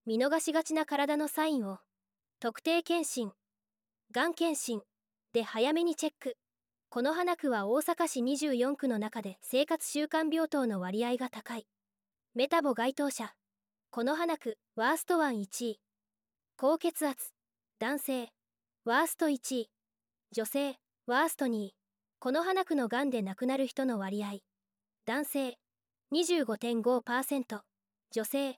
見逃しがちな体のサインを特定健診、がん検診で早めにチェック。此花区は大阪市24区の中で生活習慣病棟の割合が高い。メタボ該当者、此花区ワースト1 1位。高血圧、男性ワースト1位。女性ワースト2位。此花区のがんで亡くなる人の割合、男性 25.5%、女性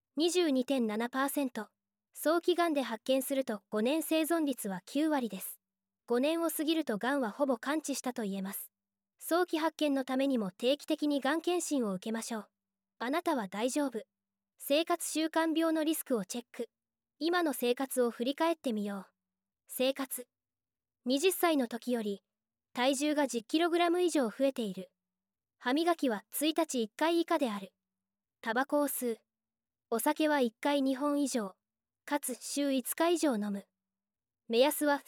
22.7%。早期がんで発見すると5年生存率は9割です。5年を過ぎるとがんはほぼ完治したと言えます。早期発見のためにも定期的にがん検診を受けましょう。あなたは大丈夫。生活習慣病のリスクをチェック。今の生活を振り返ってみよう。生活。20歳の時より体重が 10kg 以上増えている。歯磨きは1日1回以下である。タバコを吸う。お酒は1回2本以上、かつ週5日以上飲む。目安は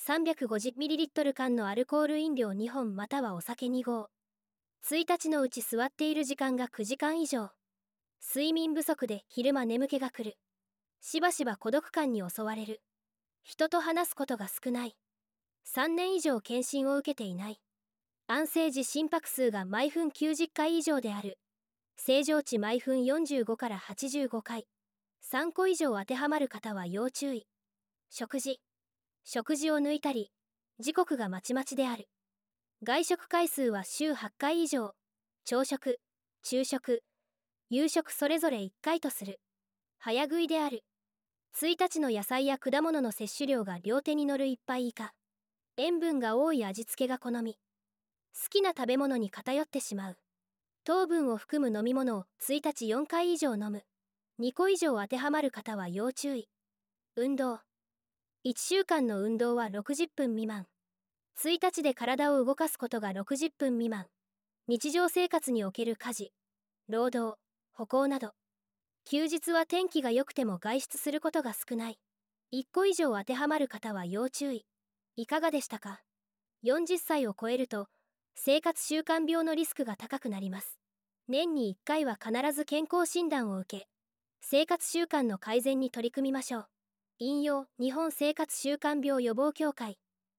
350ml 缶のアルコール飲料2本またはお酒2合。1日のうち座っている時間が9時間以上。睡眠不足で昼間眠気が来る。しばしば孤独感に襲われる。人と話すことが少ない。3年以上検診を受けていない。安静時心拍数が毎分90回以上である。正常値毎分45から85回。3個以上当てはまる方は要注意。食事を抜いたり、時刻がまちまちである。外食回数は週8回以上。朝食、昼食、夕食それぞれ1回とする。早食いである。1日の野菜や果物の摂取量が両手に乗る1杯以下。塩分が多い味付けが好み。好きな食べ物に偏ってしまう。糖分を含む飲み物を1日4回以上飲む。2個以上当てはまる方は要注意。運動。1週間の運動は60分未満。1日で体を動かすことが60分未満。日常生活における家事、労働、歩行など。休日は天気が良くても外出することが少ない。1個以上当てはまる方は要注意。いかがでしたか？40歳を超えると生活習慣病のリスクが高くなります。年に1回は必ず健康診断を受け、生活習慣の改善に取り組みましょう。引用日本生活習慣病予防協会。